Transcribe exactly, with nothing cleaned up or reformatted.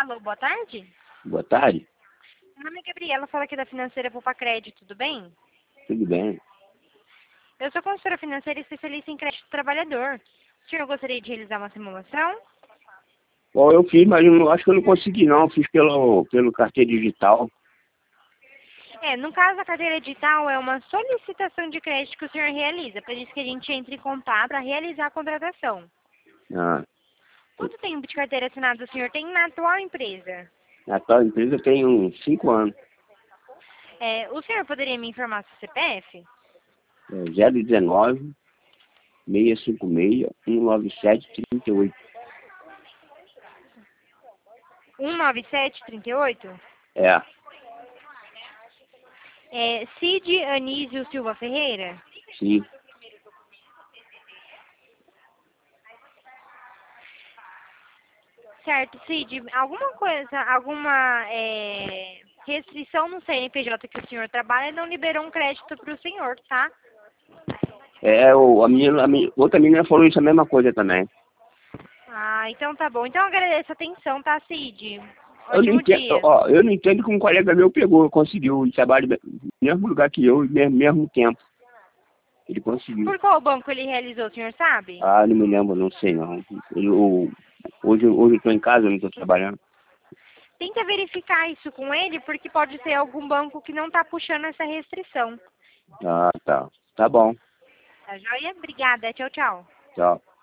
Alô, boa tarde. Boa tarde. Meu nome é Gabriela, falo aqui da Financeira Poupa Crédito, tudo bem? Tudo bem? Eu sou consultora financeira e especialista em crédito do trabalhador. O senhor gostaria de realizar uma simulação? Bom, eu fiz, mas eu não, acho que eu não consegui não. Eu fiz pelo, pelo carteira digital. É, no caso, a carteira digital é uma solicitação de crédito que o senhor realiza. Por isso que a gente entra em contato para realizar a contratação. Ah, Quanto tempo de carteira assinada o senhor tem na atual empresa? na tal empresa tem uns cinco anos. É, o senhor poderia me informar seu C P F? É zero dezenove, seiscentos e cinquenta e seis, cento e noventa e sete, trinta e oito. um nove sete três oito? É, É, Cid Anísio Silva Ferreira? sim. Certo, Cid, alguma coisa, alguma é, restrição no C N P J que o senhor trabalha não liberou um crédito para o senhor, tá? É, o, a, minha, a minha, outra menina falou isso a mesma coisa também. Ah, então tá bom. Então eu agradeço a atenção, tá, Cid? Eu não Ótimo entendo, dia. ó, eu não entendo que um colega meu pegou, conseguiu, ele trabalha no mesmo lugar que eu, no mesmo, mesmo tempo. Ele conseguiu. Por qual banco ele realizou, o senhor sabe? Ah, não me lembro, não sei não. Eu, hoje, hoje eu estou em casa, eu não estou trabalhando. Tenta verificar isso com ele, porque pode ser algum banco que não tá puxando essa restrição. Ah, tá. Tá bom. Tá joia? Obrigada. Tchau, tchau. Tchau.